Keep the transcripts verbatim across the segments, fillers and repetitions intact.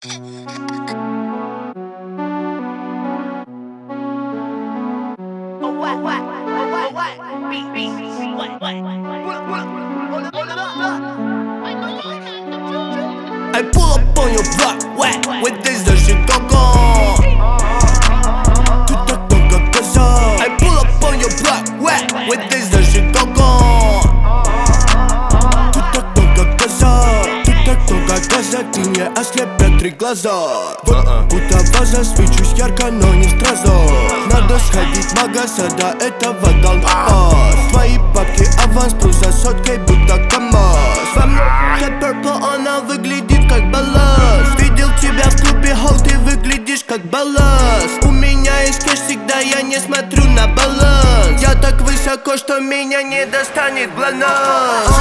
I pull up on your block, wet, with this the Chicago. Тут так много газа. I pull up on your block, wet, with this the Chicago. Тут так много газа. Тут так много газа, ты не ослепят три глаза. Вот будто ваза, свечусь ярко, но не сразу. Надо сходить в магаз, а до этого дал пас. Твои бабки аванс, плюс за соткой, будто КамАЗ. Во мне purple, она выглядит как балласт. Видел тебя в клубе, хоу, ты выглядишь как балласт. У меня есть кэш, всегда я не смотрю на баланс. Я так высоко, что меня не достанет глонасс.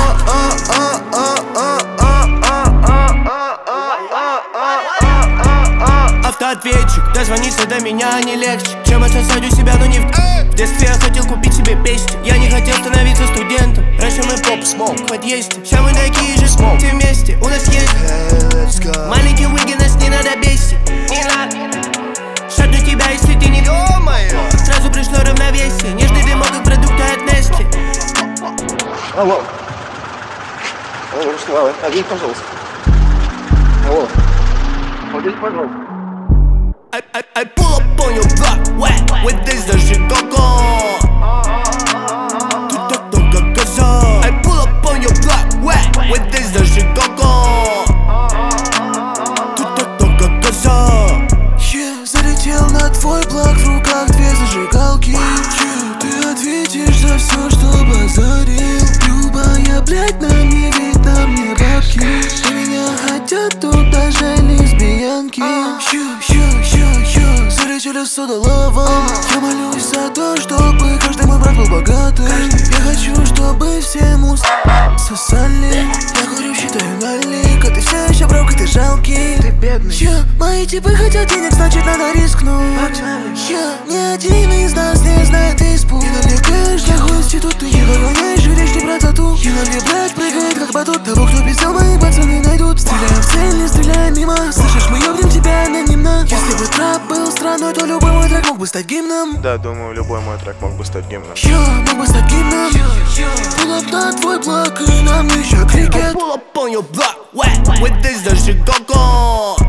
Автоответчик, дозвониться до меня не легче, чем отсосать у себя, но не в... В детстве я хотел купить себе песни. Я не хотел становиться студентом. Раньше мы поп, смог, в подъезде. Сейчас мы такие же, смог, все вместе. У нас есть маленький Уиги, нас не надо бесить. Не надо. Шаг до тебя, если ты не... Сразу пришло равновесие. Нежный дымок, как продукты от Нести. Алло. Алло, Слава, один, пожалуйста. Алло. Один, пожалуйста. I, I, I pull up on your block, wet, with this the Chicago. Тут так много газа. I pull up on your block, wet, with this the Chicago. Тут так много газа. Yeah, залетел на твой блок, в руках две зажигалки. Yeah, ты ответишь за все, что базарил. Любая, блядь, на мне ведь на мне бабки. И меня хотят тут даже лесбиянки. Yeah, yeah, yeah, yeah. Залетели с водолазом. Я молюсь за то, чтобы каждый мой брат был богатый. Я хочу, чтобы все муз сосали. Я курю, считаю налик, а ты все еще брок, и ты жалкий. Ты бедный. Yeah, мои типы хотят денег, значит надо рискнуть. Yeah, ни один из нас не знает испуг. И навлекаешь для хуй институт. Ты не догоняешь, видишь не про тату. И на мне, блядь, прыгает как батут. Того, кто пиздел, мои пацаны найдут. Стреляем в цель, не стреляем мимо. Слышишь, мы ёбнем тебя анонимно. Если бы трап был страной, то любой мой трек мог бы стать гимном. Да, думаю, любой мой трек мог бы стать гимном. Yeah, мог бы стать гимном. Pull up на твой блок, и нам еще крикет. Pull up on your block, wet, with this the Chicago.